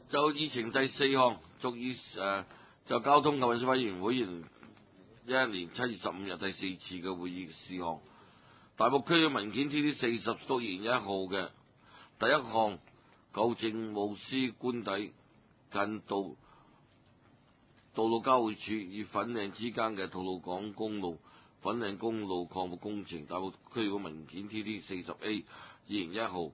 就議程第4項，屬於就交通及運輸委員會2011年7月15日第4次嘅會議事項。大埔區嘅文件 TD40 屬2021號嘅第一項，舊政務司官邸近道路交匯處與粉嶺之間嘅吐露港公路粉嶺公路擴闊工程。大埔區嘅文件 TD40A 2021號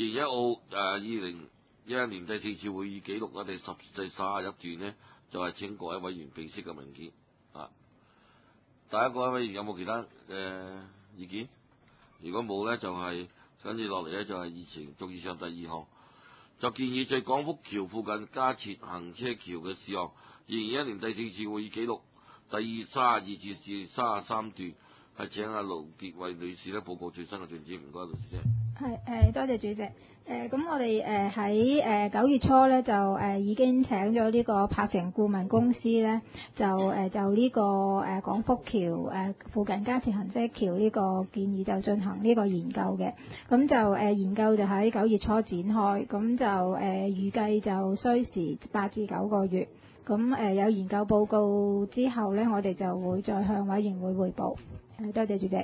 2011年第4次會議記錄嘅第31段呢，就係請各位委員備悉嘅文件。大家各位委員有冇其他意見？如果冇呢，就係跟住落嚟呢，就係議程續議上第2項，就建議在廣福橋附近加設行車橋嘅事項。2021年第4次會議記錄第32至33段，係請阿盧潔慧女士呢報告最新嘅進展。唔該，盧小姐。 係多謝主席。咁我哋喺9月初咧就已經請咗呢個柏成顧問公司咧，就呢個廣福橋附近加設行車橋呢個建議就進行呢個研究嘅。咁就研究就喺9月初展開，咁就預計就需時8至9個月。咁有研究報告之後咧，我哋就會再向委員會匯報。多謝主席。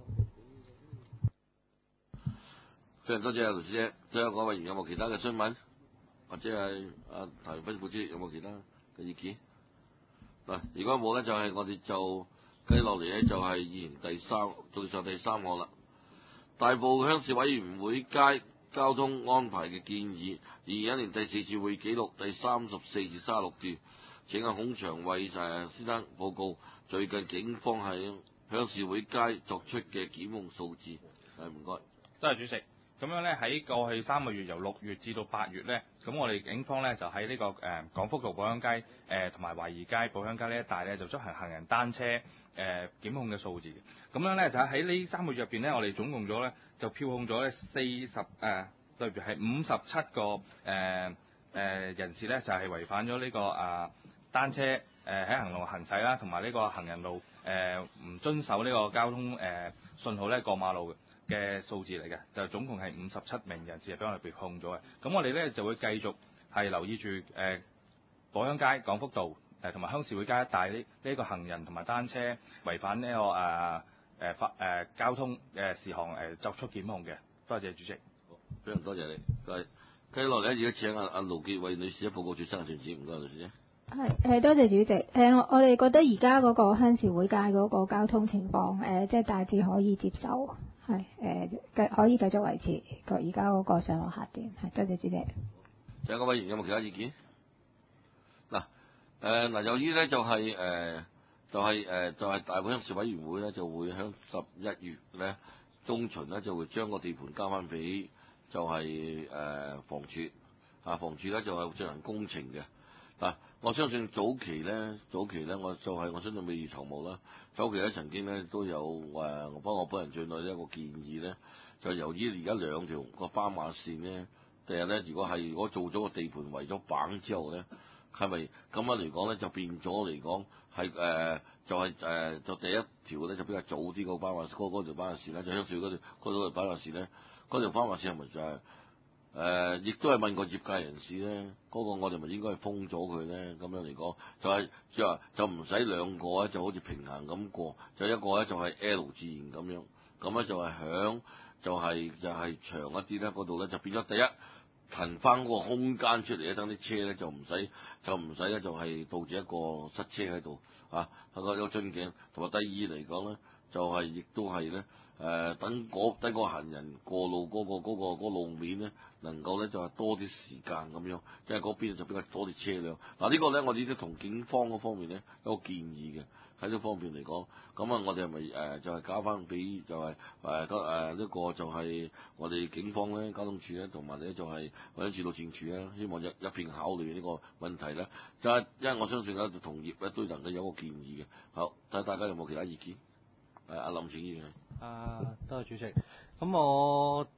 非常多謝盧小姐。最後各位委員有冇其他嘅詢問，或者係譚斌副主席有冇其他嘅意見？嗱，如果冇咧，就係我哋就跟落嚟咧，就係議程續上第3項啦。大埔鄉事委員會街交通安排嘅建議，2021年第4次會議記錄第34至36段，請阿孔祥偉先生報告最近警方喺鄉事會街作出嘅檢控數字。唔該。 多謝主席。咁樣咧，喺過去3個月，由6月至到8月咧，咁我哋警方咧就喺呢個廣福道寶鄉街同埋懷疑街寶鄉街呢一帶咧，就執行行人單車檢控嘅數字。咁樣咧就喺呢3個月入邊咧，我哋總共咗咧就票控咗咧對住係57個人士咧，就係違反咗呢個單車喺行路行駛啦，同埋呢個行人路唔遵守呢個交通信號咧過馬路嘅數字嚟嘅，就總共係57名人士係俾我哋被控咗嘅。咁我哋咧就會繼續係留意住寶鄉街、廣福道同埋鄉事會街一帶呢個行人同埋單車違反呢個交通事項作出檢控嘅。多謝主席。 非常多謝你。繼落嚟咧，而家請阿盧潔慧女士報告最新嘅進展。唔該，女士。 係多謝主席。我哋覺得而家嗰個鄉事會街嗰個交通情況即係大致可以接受。係可以繼續維持而家嗰個上落客點。係多謝主席。 有個委員有冇其他意見？嗱，由於咧就係大埔鄉事委員會咧就會喺11月咧中旬咧就會將個地盤交翻俾就係房署房署咧就係進行工程嘅。嗱，我相信早期咧我相信未雨綢繆啦。早期咧曾經咧都有包括我本人在內呢一個建議咧，就由於而家2條個斑馬線咧，第日咧如果做咗個地盤圍咗板之後咧，係咪咁樣嚟講咧就變咗嚟講係就第一條咧就比較早啲個斑馬嗰條斑馬線咧，就鄉事嗰條斑馬線咧，嗰條斑馬線係咪就係？亦都係問過業界人士咧，嗰個我哋咪應該係封咗佢咧？咁樣嚟講，就唔使兩個咧，就好似平行咁過，就一個咧就係 L 字形咁樣，咁咧就係長一啲咧，嗰度咧就變咗第一騰翻嗰個空間出嚟咧，等啲車咧就唔使咧就係導致一個塞車喺度有樽頸，同埋第二嚟講咧就係亦都係咧。等個行人過路嗰個路面咧，能夠咧就係多啲時間咁樣，即係嗰邊就比較多啲車輛。嗱，呢個咧我哋都同警方嗰方面咧有個建議嘅，喺呢方面嚟講，咁我哋係咪就係交翻俾就係呢個就係我哋警方咧交通處咧，同埋咧就係或者住路政處咧，希望一並考慮呢個問題咧，就係因為我相信咧同業咧都能夠有個建議嘅。好，睇下大家有冇其他意見？阿林請議員。 多謝主席。咁我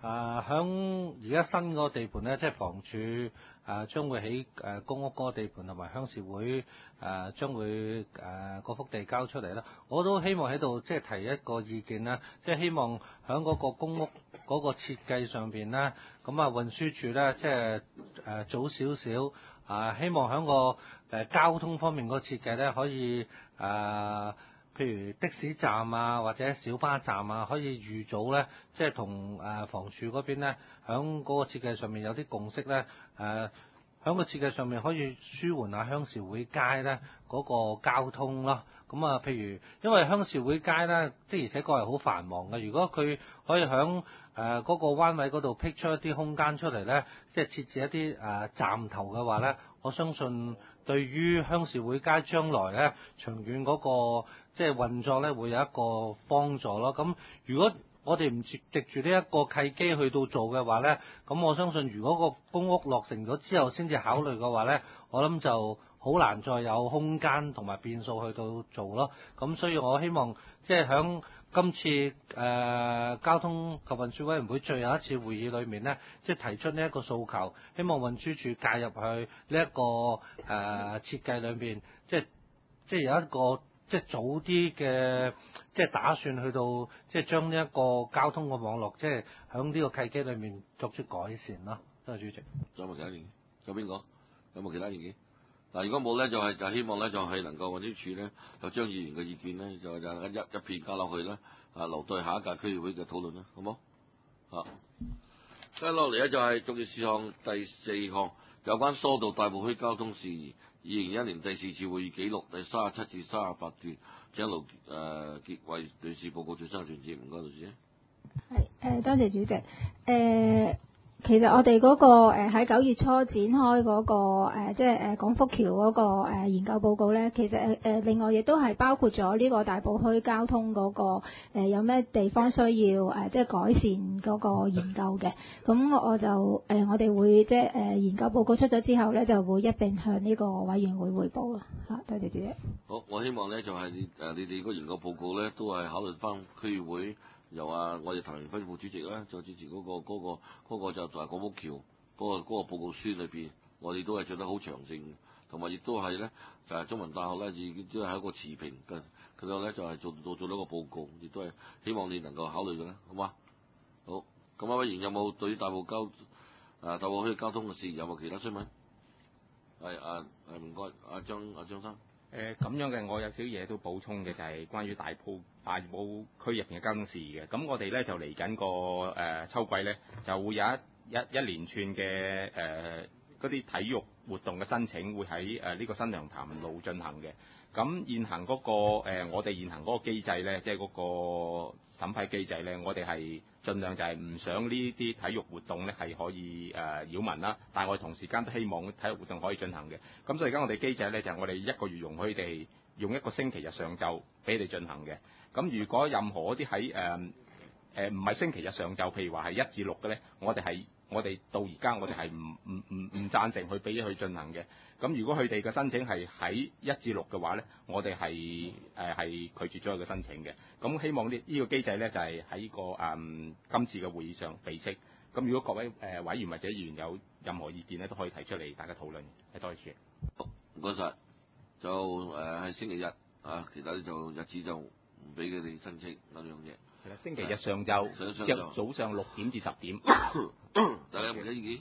響而家新嗰個地盤咧，即係房署將會起公屋嗰個地盤，同埋鄉事會將會嗰幅地交出嚟啦。我都希望喺度即係提一個意見啦，即係希望響嗰個公屋嗰個設計上邊咧，咁運輸署咧即係早少少希望響個交通方面個設計咧可以譬如的士站或者小巴站可以預早咧，即係同房署嗰邊咧，響嗰個設計上面有啲共識咧，響個設計上面可以舒緩下鄉事會街咧嗰個交通咯。咁譬如因為鄉事會街咧，的而且確係好繁忙嘅。如果佢可以響嗰個彎位嗰度辟出一啲空間出嚟咧，即係設置一啲站頭嘅話咧，我相信對於鄉事會街將來咧長遠嗰個即係運作咧會有一個幫助咯。咁如果我哋唔藉住呢一個契機去到做嘅話咧，咁我相信如果個公屋落成咗之後先至考慮嘅話咧，我諗就好難再有空間同埋變數去到做咯。咁所以我希望即係響今次交通及運輸委員會最後一次會議裏面咧，即係提出呢一個訴求，希望運輸署介入去呢一個設計裏面，即係有一個即係早啲嘅即係打算去到即係將呢一個交通嘅網絡即係響呢個契機裏面作出改善咯。多謝主席。 仲有冇其他意見？有邊個？有冇其他意見？嗱，如果冇咧，就希望咧就係能夠運輸署咧就將議員嘅意見咧就一片加落去啦，留待下一屆區議會嘅討論啦，好冇？跟落嚟咧就係重要事項第4項，有關疏導大埔區交通事宜2021年第4次會議記錄第37至38段，請盧潔慧女士報告最新嘅進展。唔該，女士。 係多謝主席。其實我哋嗰個喺9月初展開嗰個即係廣福橋嗰個研究報告咧，其實另外亦都係包括咗呢個大埔區交通嗰個有咩地方需要即係改善嗰個研究嘅。咁我就我哋會即係研究報告出咗之後咧，就會一並向呢個委員會彙報啦。多謝主席。 好，我希望咧就係你哋嗰個研究報告咧都係考慮翻區議會。由我哋譚榮輝副主席咧，就支持嗰個就係廣福橋嗰個報告書裏邊，我哋都係做得好詳盡，同埋亦都係咧就係中文大學咧已經都係一個持平嘅，佢哋咧就係做咗個報告，亦都係希望你能夠考慮嘅咧，好嗎？好，咁委員有冇對於大埔區交通嘅事有冇其他詢問？係唔該，張生。 咁樣嘅，我有少少嘢都補充嘅，就係關於大埔區入邊嘅交通事宜嘅。咁我哋咧就嚟緊個秋季咧，就會有一連串嘅嗰啲體育活動嘅申請，會喺呢個新娘潭路進行嘅。咁現行嗰個我哋現行嗰個機制咧，即係嗰個審批機制咧，我哋係盡量就係唔想呢啲體育活動咧係可以擾民啦，但係我哋同時間都希望體育活動可以進行嘅。咁所以而家我哋機制咧就係我哋1個月容許佢哋用1個星期日上晝俾你進行嘅。咁如果任何啲喺唔係星期日上晝，譬如話係1至6嘅咧，我哋到而家我哋係唔贊成去俾佢進行嘅。咁如果佢哋嘅申請係喺1至6嘅話咧，我哋係拒絕咗佢嘅申請嘅。咁希望呢個機制咧就係喺個今次嘅會議上備悉。咁如果各位委員或者議員有任何意見咧，都可以提出嚟大家討論。多謝主席。 好，唔該晒。就係星期日其他就日子就唔俾佢哋申請嗰樣嘢。 係啦，星期日上晝，即早上6點至10點。 大家有冇其他意見？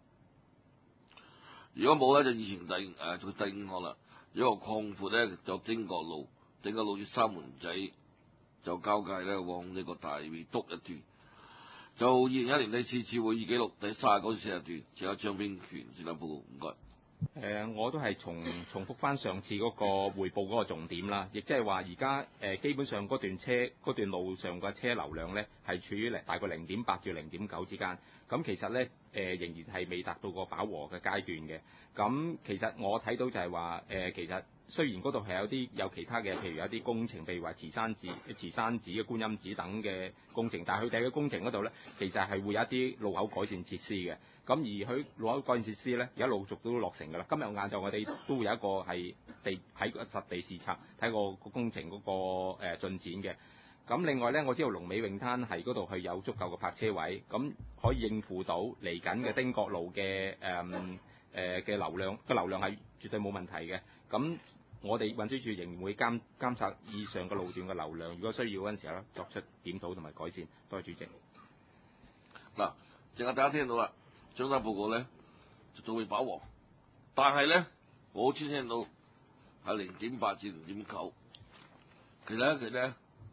如果冇咧，就以前做第5項啦。如果擴闊咧，就汀角路至三門仔就交界咧，往呢個大圍篤一段。就2021年第4次會議記錄第39至40段，仲有張炳權先生報告，唔該。 我都係重複翻上次嗰個匯報嗰個重點啦，亦即係話而家基本上嗰段路上嘅車流量咧係處於大概0.8至0.9之間，咁其實咧仍然係未達到個飽和嘅階段嘅。咁其實我睇到就係話其實雖然嗰度係有其他嘅，譬如有啲工程，譬如話慈山寺嘅觀音寺等嘅工程，但係佢哋嘅工程嗰度咧，其實係會有一啲路口改善設施嘅。咁而佢路口改善設施咧，而家陸續都落成㗎啦。今日晏晝我哋都會有一個係喺個實地視察，睇個工程嗰個進展嘅。 咁另外咧，我知道龍尾泳灘係嗰度係有足夠嘅泊車位，咁可以應付到嚟緊嘅汀角路嘅嘅流量，個流量係絕對冇問題嘅。咁我哋運輸署仍然會監察以上嘅路段嘅流量，如果需要嗰陣時候咧，作出檢討同埋改善。多謝主席。 嗱，淨係大家聽到啦，張生報告咧就仲未飽和，但係咧我好似聽到係0.8至0.9，其實咧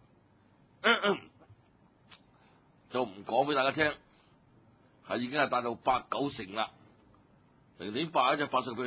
就唔講俾大家聽，係已經係達到8-9成啦。0.8就80%，0.9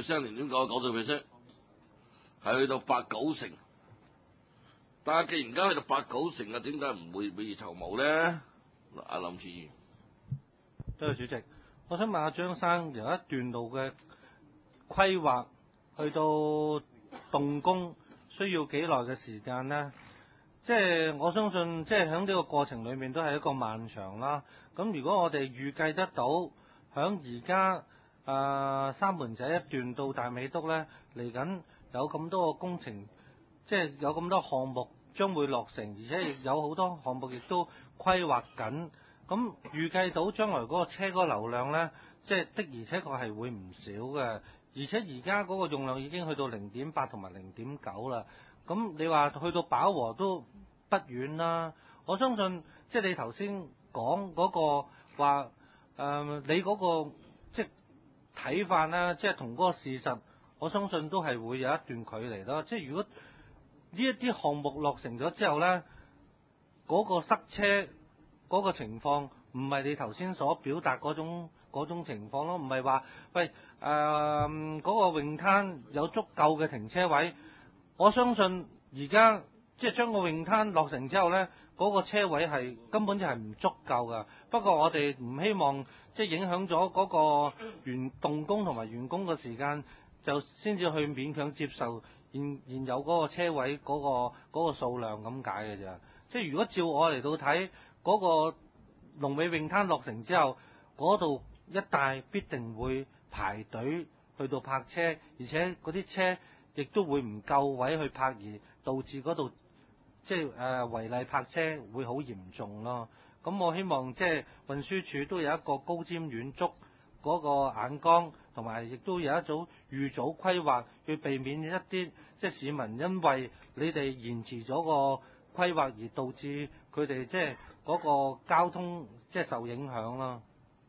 90%，係去到8-9成。但係既然而家去到8-9成啊，點解唔會未雨綢繆咧？嗱，阿林議員， 多謝主席。我想問下張生，由一段路嘅規劃去到動工，需要幾耐嘅時間呢？即係我相信，即係喺呢個過程裏面都係一個漫長啦。咁如果我哋預計得到，喺而家三門仔一段到大美督咧，嚟緊有咁多個工程，即係有咁多項目將會落成，而且亦有好多項目亦都規劃緊。咁預計到將來嗰個車嗰個流量咧，即係的而且確係會唔少嘅。而且而家嗰個用量已經去到0.8同埋0.9啦。咁你話去到飽和都不遠啦。我相信即係你頭先講嗰個話，你嗰個即係睇法啦，即係同嗰個事實，我相信都係會有一段距離咯。即係如果呢一啲項目落成咗之後咧，嗰個塞車嗰個情況唔係你頭先所表達嗰種情況咯，唔係話喂嗰個泳灘有足夠嘅停車位。我相信而家即係將個泳灘落成之後呢，嗰個車位係根本就係唔足夠噶。不過我哋唔希望即係影響咗嗰個動工同埋完工嘅時間，就先至去勉強接受現有嗰個車位嗰個數量咁解嘅啫。即係如果照我嚟到睇嗰個龍尾泳灘落成之後，嗰度一帶必定會排隊去到泊車，而且嗰啲車亦都會唔夠位去泊，而導致嗰度即係違例泊車會好嚴重咯。咁我希望即係運輸署都有一個高瞻遠矚嗰個眼光，同埋亦都有一組預早規劃，去避免一啲即係市民因為你哋延遲咗個規劃而導致佢哋即係嗰個交通即係受影響咯。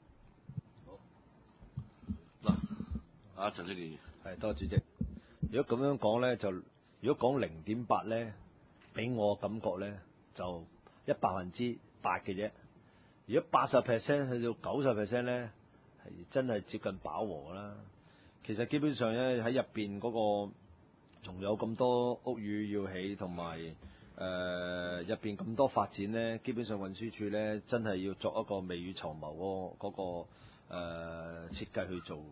嗱，阿陳志健， 係多謝主席。如果咁樣講咧，就如果講0.8咧，俾我感覺咧就100%嘅啫。如果80%去到90%咧，係真係接近飽和啦。其實基本上咧喺入邊嗰個仲有咁多屋宇要起，同埋入邊咁多發展咧，基本上運輸署咧真係要作一個未雨綢繆嗰個設計去做。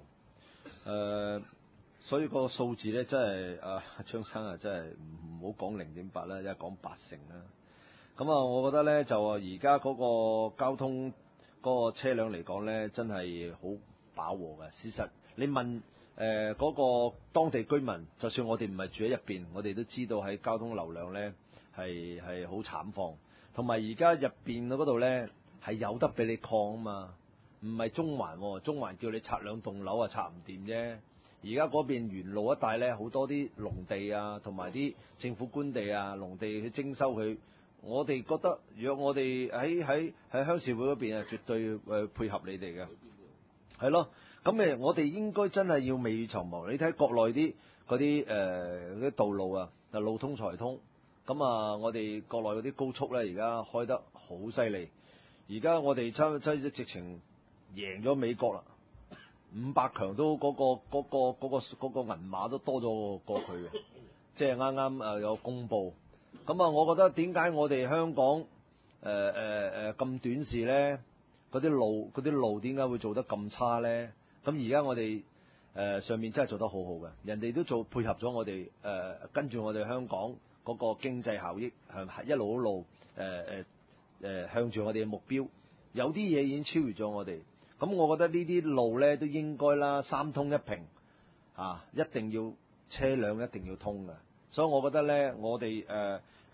所以個數字咧真係張生啊，真係唔好講0.8啦，一係講8成啦。咁我覺得咧就而家嗰個交通嗰個車輛嚟講咧，真係好飽和嘅。事實你問嗰個當地居民，就算我哋唔係住喺入邊，我哋都知道喺交通流量咧係好慘況。同埋而家入邊嗰度咧係有得俾你擴啊嘛，唔係中環喎，中環叫你拆2棟樓啊，拆唔掂啫。而家嗰邊沿路一帶咧，好多啲農地啊，同埋啲政府官地啊，農地去徵收佢。我哋覺得，如果我哋喺鄉事會嗰邊啊，絕對配合你哋嘅，係咯。咁我哋應該真係要未雨綢繆。你睇國內啲嗰啲道路啊，就路通財通。咁我哋國內嗰啲高速咧，而家開得好犀利。而家我哋直情贏咗美國啦。500強都嗰個銀碼都多咗過佢嘅，即係啱啱有公佈。咁我覺得點解我哋香港咁短視咧？嗰啲路點解會做得咁差咧？咁而家我哋上面真係做得好好嘅，人哋都配合咗我哋跟住我哋香港嗰個經濟效益一路向住我哋嘅目標，有啲嘢已經超越咗我哋。咁我覺得呢啲路咧都應該啦，3通1平一定要車輛一定要通嘅。所以我覺得咧，我哋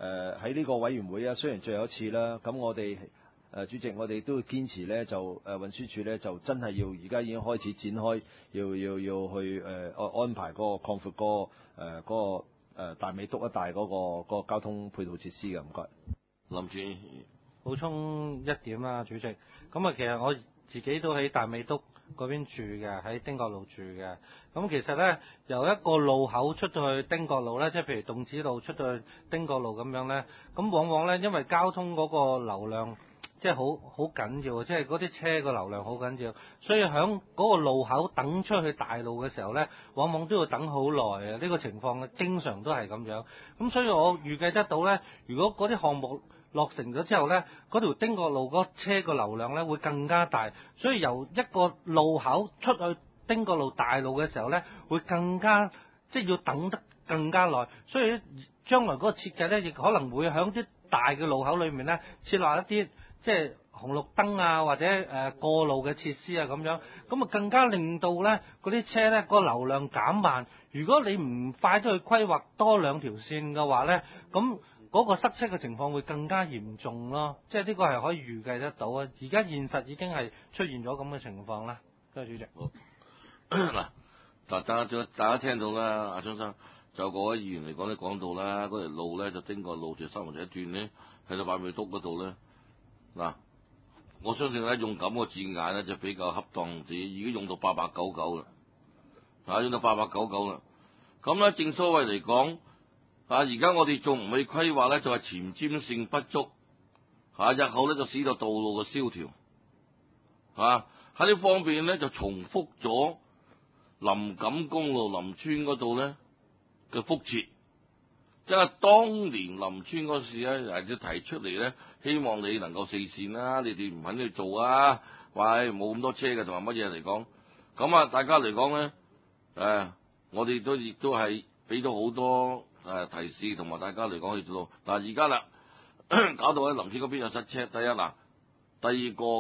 喺呢個委員會啊，雖然最後一次啦，咁我哋主席我哋都會堅持咧，就運輸署咧就真係要而家已經開始展開，要去安排嗰個擴闊嗰個大美督一帶嗰個交通配套設施嘅，唔該。 林主補充一點啦，主席。咁啊，其實我自己都喺大美督嗰邊住嘅，喺汀角路住嘅。咁其實咧，由一個路口出到去汀角路咧，即係譬如洞子路出到去汀角路咁樣咧，咁往往咧，因為交通嗰個流量即係好緊要，即係嗰啲車個流量好緊要，所以喺嗰個路口等出去大路嘅時候咧，往往都要等好耐啊！呢個情況經常都係咁樣。咁所以我預計得到咧，如果嗰啲項目落成咗之後呢，嗰條汀角路嗰車個流量呢會更加大，所以由一個路口出去汀角路大路嘅時候呢，會更加即係要等得更加耐，所以將來嗰個設計呢，亦可能會喺啲大嘅路口裏面呢，設立一啲即係紅綠燈啊，或者過路嘅設施啊咁樣，咁啊更加令到呢嗰啲車呢個流量減慢。如果你唔快啲去規劃多兩條線嘅話呢，咁嗰個塞車嘅情況會更加嚴重咯，即係呢個係可以預計得到啊！而家現實已經係出現咗咁嘅情況啦。多謝主席。 嗱，大家聽到啦，阿張生就各位議員嚟講咧，講到啦，嗰條路咧就汀角路就三環一段咧，喺到大美督嗰度咧，嗱，我相信咧用咁個字眼咧就比較恰當啲，已經用到8899啦，用到8899啦。咁咧正所謂嚟講。而家我哋仲唔去規劃咧，就係前瞻性不足，日後咧就使到道路嘅蕭條，喺呢方面咧就重複咗林錦公路林村嗰度咧嘅覆轍，即係當年林村嗰時咧，人哋提出嚟咧，希望你能夠四線啦，你哋唔肯去做啊，喂，冇咁多車嘅同埋乜嘢嚟講，咁啊大家嚟講咧，我哋都亦都係俾咗好多。提示同埋大家嚟講去做到，而家啦，搞到喺林村嗰邊有塞車。第一嗱，第二個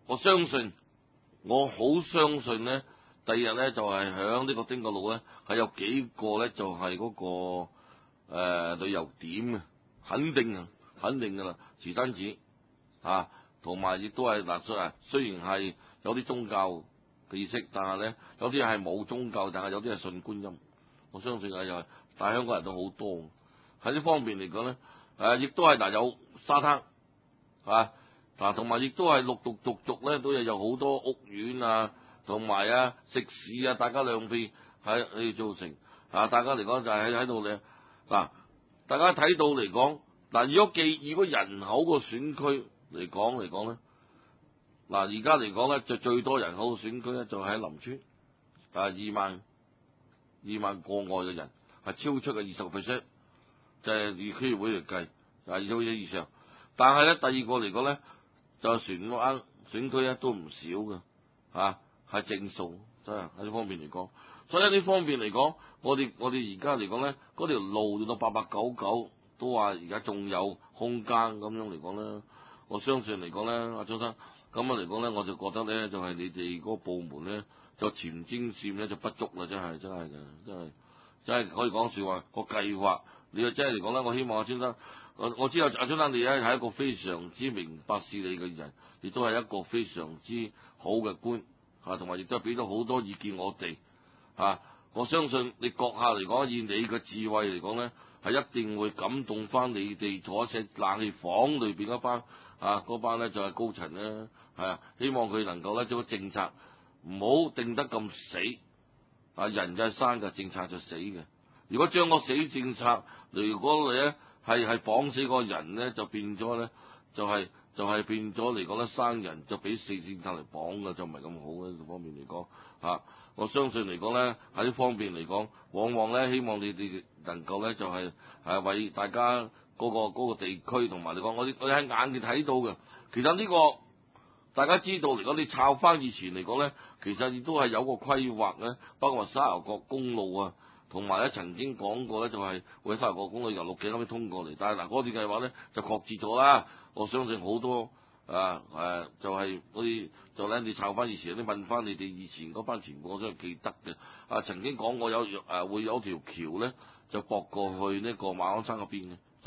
我好相信咧，第二日咧就係響呢個汀角路咧係有幾個咧就係嗰個旅遊點嘅，肯定噶啦，慈山寺同埋亦都係嗱，雖然係有啲宗教嘅意識，但係咧有啲係冇宗教，但係有啲係信觀音，我相信又係。但係香港人都好多喺呢方面嚟講咧，亦都係有沙灘同埋亦都係陸續咧都有好多屋苑啊，同埋食肆啊，大家兩邊喺造成大家嚟講就係喺度咧大家睇到嚟講如果人口個選區嚟講咧而家嚟講咧就最多人口嘅選區咧就喺林村2萬個外嘅人。係超出嘅20%，就係以區議會嚟計，20%以上。但係咧，第二個嚟講咧，就船灣選區咧都唔少嘅，係正數，真係喺呢方面嚟講。所以喺呢方面嚟講，我哋而家嚟講咧，嗰條路到8899都話而家仲有空間咁樣嚟講咧。我相信嚟講咧，阿張生咁樣嚟講咧，我就覺得咧，就係你哋嗰個部門咧，就前瞻線咧就不足啦，真係嘅，真係可以講笑話個計劃，你又真係嚟講咧，我希望阿先生，我知道阿張生你咧係一個非常之明白事理嘅人，亦都係一個非常之好嘅官，同埋亦都係俾咗好多意見我哋，我相信你閣下嚟講，以你嘅智慧嚟講咧，係一定會感動翻你哋坐喺冷氣房裏邊嗰班，嗰班咧就係高層咧，希望佢能夠咧將個政策唔好定得咁死。人就係生嘅，政策就死嘅。如果將個死政策，如果你咧係綁死個人咧，就變咗咧，就係變咗嚟講咧，生人就俾死政策嚟綁嘅，就唔係咁好嘅呢方面嚟講。我相信嚟講咧喺呢方面嚟講，往往咧希望你哋能夠咧就係為大家嗰個地區同埋嚟講，我哋喺眼見睇到嘅。其實呢個大家知道嚟講，你抄翻以前嚟講咧，其實亦都係有個規劃咧，包括話沙頭角公路啊，同埋咧曾經講過咧，就係會喺沙頭角公路由鹿頸嗰邊通過嚟，但係嗰段計劃咧就擱置咗啦。我相信好多就係嗰啲就咧，你抄翻以前，你問翻你哋以前嗰班前輩，我都係記得嘅。曾經講過會有條橋咧，就駁過去呢個馬鞍山嗰邊嘅，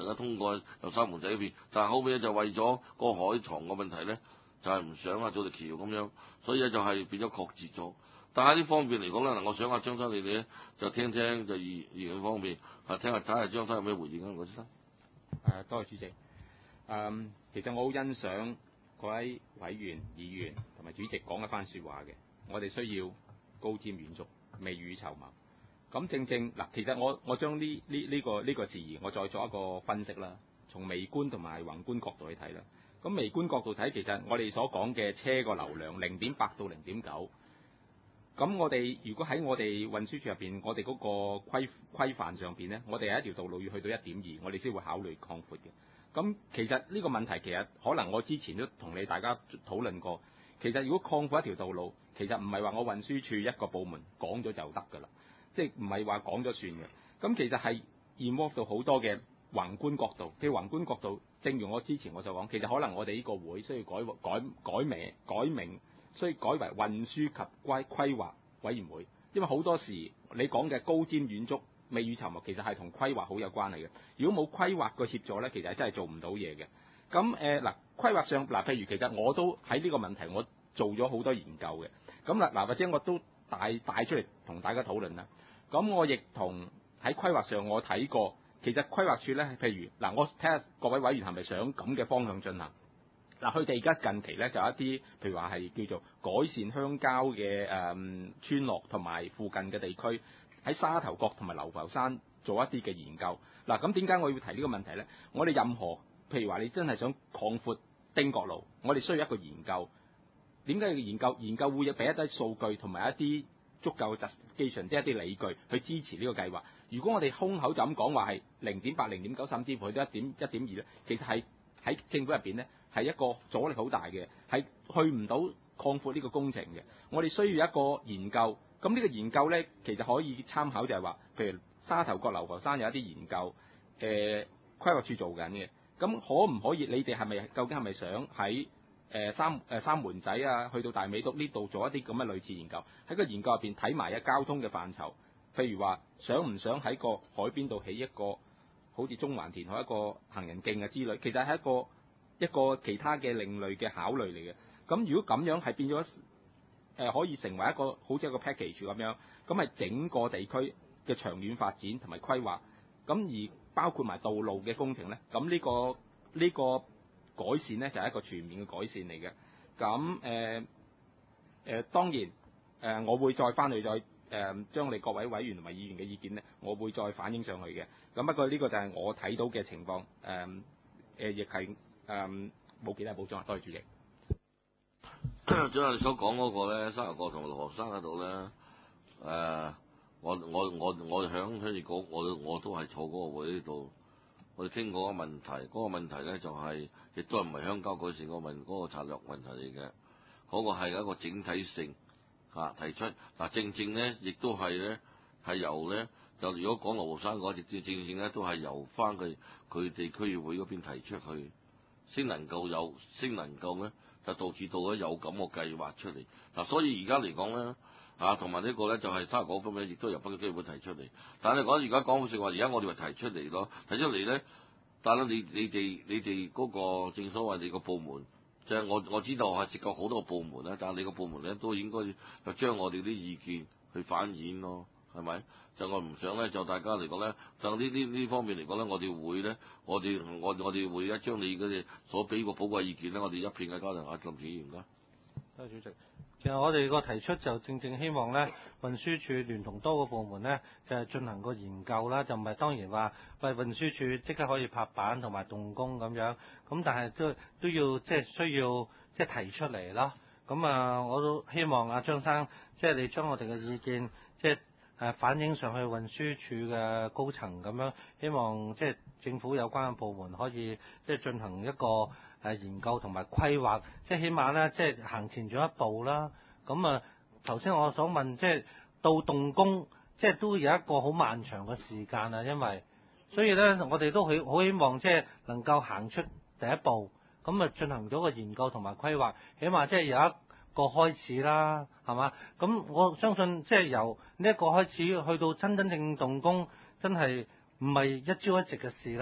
大家通過由三門仔嗰邊，但係後尾咧就為咗個海床個問題咧，就係唔想啊做條橋咁樣，所以咧就係變咗確切咗。但係呢方面嚟講咧，我想阿張生你哋咧就聽聽就議員方面聽下睇下張生有咩回應啊，郭先生。 多謝主席。其實我好欣賞各位委員、議員同埋主席講一番説話嘅。我哋需要高瞻遠矚、未雨綢繆。咁正嗱，其實我將呢個事宜，我再作一個分析啦。從微觀同埋宏觀角度去睇啦。咁微觀角度睇，其實我哋所講嘅車個流量0.8到0.9，咁我哋如果喺我哋運輸署入邊，我哋嗰個規範上邊呢，我哋有一條道路要去到1.2，我哋先會考慮擴闊嘅。咁其實呢個問題其實可能我之前都同大家討論過。其實如果擴闊一條道路，其實唔係話我運輸署一個部門講咗就得㗎啦，即係唔係話講咗算嘅。咁其實係 involve 到好多嘅宏觀角度。譬如宏觀角度，正如我之前我所講，其實可能我哋呢個會需要改名，需要改為運輸及規劃委員會，因為好多時你講嘅高瞻遠矚、未雨綢繆，其實係同規劃好有關係嘅。如果冇規劃個協助咧，其實係真係做唔到嘢嘅。咁規劃上譬如其實我都喺呢個問題我做咗好多研究嘅。咁或者我都帶出嚟同大家討論啦。咁我亦同喺規劃上我睇過，其實規劃處咧，譬如我睇下各位委員係咪想咁嘅方向進行。佢哋而家近期咧就有一啲，譬如話係叫做改善鄉郊嘅村落同埋附近嘅地區，喺沙頭角同埋流浮山做一啲嘅研究。咁點解我要提呢個問題咧？我哋任何譬如話你真係想擴闊汀角路，我哋需要一個研究。點解要研究？研究會俾一啲數據同埋一啲足夠嘅justification，即係一啲理據去支持呢個計劃。如果我哋空口就咁講話係0.8、0.9，甚至乎去到1.2咧，其實係喺政府入邊咧係一個阻力好大嘅，係去唔到擴闊呢個工程嘅。我哋需要一個研究。咁呢個研究咧，其實可以參考就係話，譬如沙頭角流浮山有一啲研究，規劃處做緊嘅。咁可唔可以？你哋究竟係咪想喺三門仔啊，去到大美督呢度做一啲咁嘅類似研究？喺個研究入邊睇埋交通嘅範疇，譬如話想唔想喺個海邊度起一個好似中環填海一個行人徑啊之類，其實係一個其他嘅另類嘅考慮嚟嘅。咁如果咁樣係變咗可以成為一個好似一個 package 咁樣，咁係整個地區嘅長遠發展同埋規劃，咁而包括埋道路嘅工程咧，咁呢個改善咧就係一個全面嘅改善嚟嘅。咁當然我會再翻去再將你各位委員同埋議員嘅意見咧，我會再反映上去嘅。咁不過呢個就係我睇到嘅情況，亦係冇其他補充啊。多謝主席。 張生你所講嗰個咧，沙頭角同埋流浮山嗰度咧，我響佢哋講，我都係坐嗰個會呢度，我哋傾過個問題，嗰個問題咧就係亦都係唔係鄉郊改善嗰個策略問題嚟嘅，嗰個係一個整體性提出。正咧亦都係咧係由咧就如果講流浮山嗰個正咧都係由翻佢哋區議會嗰邊提出去，先能夠咧就導致到咧有咁個計劃出嚟。所以而家嚟講咧同埋呢個咧就係沙頭角方面亦都由北區區議會提出嚟。但係而家講句説話，而家我哋咪提出嚟咯，提出嚟咧，但係你哋嗰個正所謂你個部門，即係我知道係涉及好多個部門啦，但係你個部門咧都應該就將我哋啲意見去反映咯，係咪？就我唔想咧，就大家嚟講咧，就呢方面嚟講咧，我哋會咧，我哋會咧將你嗰啲所俾個寶貴意見咧，我哋一片嘅交流下林議員啦。 多謝主席。其實我哋個提出就正希望咧，運輸署聯同多個部門咧，就係進行個研究啦，就唔係當然話為運輸署即刻可以拍板同埋動工咁樣，咁但係都要即係需要即係提出嚟啦。咁我都希望張生即係你將我哋嘅意見即係反映上去運輸署嘅高層咁樣，希望即係政府有關嘅部門可以即係進行一個研究同埋規劃，即係起碼咧即係行前咗一步啦。咁頭先我想問，即係到動工，即係都有一個好漫長嘅時間啊，因為所以咧我哋都好希望即係能夠行出第一步，咁進行咗個研究同埋規劃，起碼即係有一個開始啦，係嘛？咁我相信即係由呢一個開始去到真正動工，真係唔係一朝一夕嘅事啦。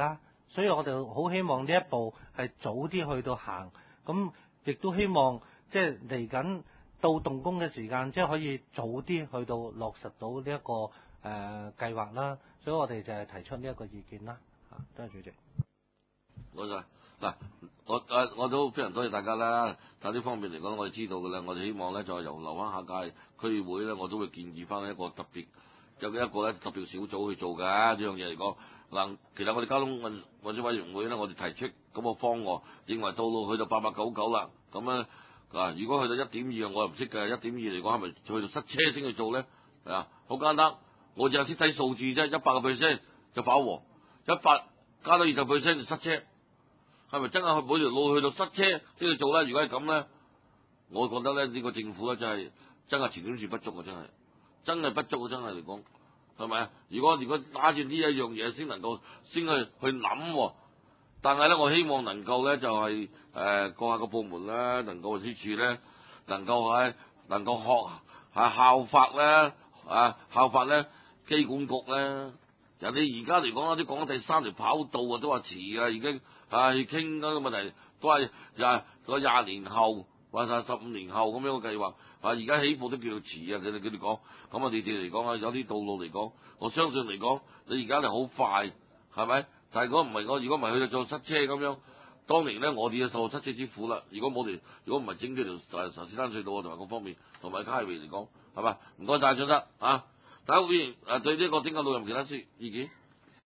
所以我哋好希望呢一步係早啲去到行，咁亦都希望即係嚟緊到動工嘅時間，即係可以早啲去到落實到呢一個計劃啦。所以我哋就係提出呢一個意見啦。多謝主席。 多謝嗱，我都非常多謝大家啦。但呢方面嚟講，我哋知道嘅啦，我哋希望咧就係由留翻下屆區議會咧，我都會建議翻一個特別有一個咧特別小組去做嘅呢樣嘢嚟講。嗱，其實我哋交通運輸委員會咧，我哋提出咁個方案，認為道路去到899啦，咁咧嗱，如果去到1.2，我又唔識嘅1.2嚟講，係咪去到塞車先去做咧？啊，好簡單，我只係識睇數字啫，100% 就飽和，100加到20%就塞車。係咪真係去每條路去到塞車先去做咧？如果係咁咧，我覺得咧呢個政府咧真係前瞻性不足啊！真係不足啊！真係嚟講，係咪啊？如果打住呢一樣嘢先能夠先去諗，但係咧我希望能夠咧就係各下個部門咧，能夠運輸署咧，能夠學效法咧機管局咧。人哋而家嚟講啲講第3條跑道啊，都話遲啊，已經要傾嗰個問題，都係20年後或者15年後咁樣嘅計劃。而家起步都叫做遲啊，佢哋講。咁啊，你哋嚟講啊，有啲道路嚟講，我相信嚟講，你而家係好快，係咪？但係如果唔係去到做塞車咁樣，當年咧我哋就受塞車之苦啦。如果唔係整條仇士山隧道同埋各方面，同埋街圍嚟講，係嘛？唔該晒，張德啊！大家會員對呢個點解路有其他意見？